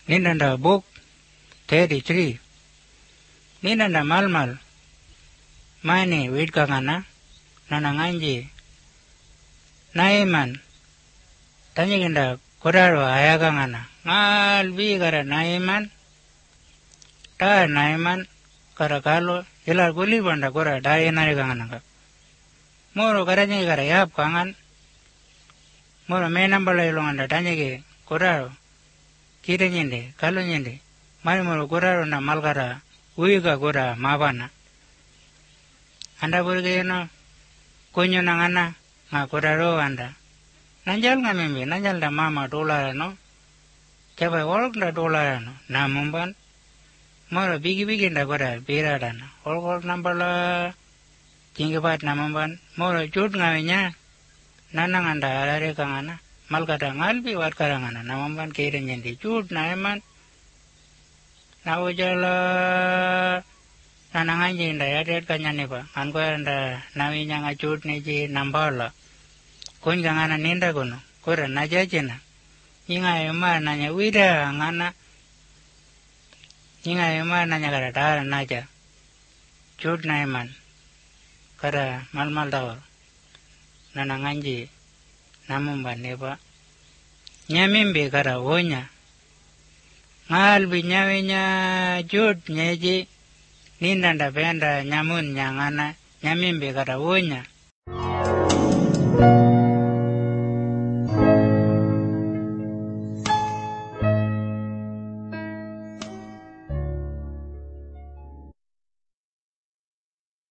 Ninanda book 33. Ninanda malmal. Mani wait kangana. Nananganji. Naiman. Tanyiginda koraro ayagangana. Ngal bigara naiman. Ta naiman. Karakalo. Ilar guli banda kora dayanari kangana. Moro karanyi kara yap kangan. Moro menambala ilonganda tanyigi koraro. Kira nyende, kalau nyende, mari moro koraro na malkara, uiga kora mabana. Anda burge no, kunyo nangana, nga koraro anda. Nanjal nga mimbi, nanjal da mama dolara no, kaya olok da dolara no, na mumban, moro bigi da kora birada no, olok nambala, tinggipat na mumban, moro jut nga winya, nananganda alare kangana. Malkata ngalbi wat karangana namamban kira nyende cut naiman na ujala nananganji inda yadet kanyane pa anko anda nawinya ngacut neji nambala kun kangana ninda kono kura najajena inga ema nanya wida ngana inga ema nanya kara dara naja cut naiman kara mal tawar nananganji namumban neba nyamimbe kara wonya ngalbi nyawinya jut nyeji nindanda benda nyamun nyangana nyamimbe kara wonya